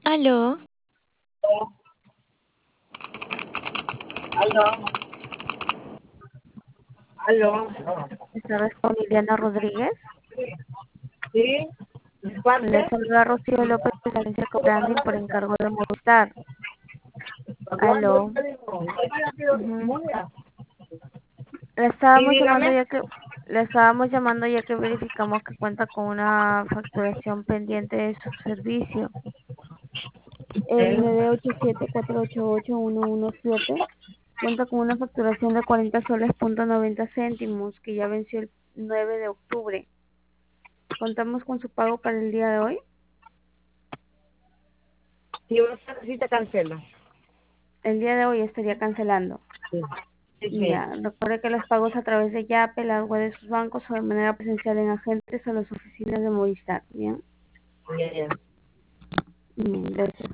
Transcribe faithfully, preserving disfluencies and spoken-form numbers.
Aló, Aló, aló, Esta vez con Liliana Rodríguez. ¿sí? ¿De Le parte? saluda Rocío López de la agencia Cobranding por encargo de Movistar. ¿Cuándo? Aló. Ujú. Le Sí, estábamos llamando dígame. ya que le estábamos llamando ya que verificamos que cuenta con una facturación pendiente de su servicio. El N D ocho siete cuatro ocho ocho uno uno siete cuenta con una facturación de cuarenta soles punto noventa céntimos que ya venció el nueve de octubre. Contamos con su pago para el día de hoy. Si usted sí te cancela. El día de hoy estaría cancelando. Sí, sí, sí. Ya, recuerde que los pagos a través de Yape, la web de sus bancos o de manera presencial en agentes o las oficinas de Movistar. Bien, Ya, ya. bien, gracias.